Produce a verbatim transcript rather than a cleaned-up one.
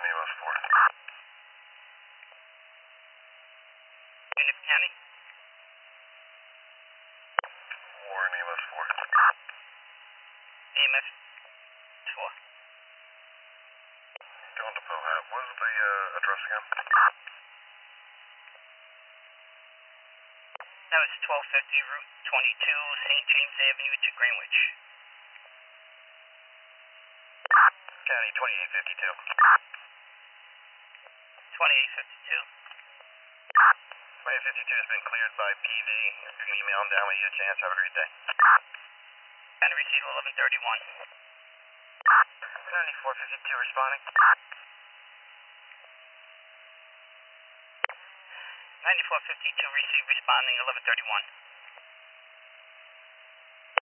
E M S four. Union County? Warren E M S four. E M S four. Going to Pohat. What is the uh, address again? That was twelve fifty Route twenty-two, Saint James Avenue to Greenwich. County twenty-eight fifty-two. twenty-eight fifty-two. twenty-eight fifty-two has been cleared by P V. If you can email them down when you get a chance, have a great day. County receipt eleven thirty-one. ninety-four fifty-two responding. ninety-four fifty-two receive responding eleven thirty-one.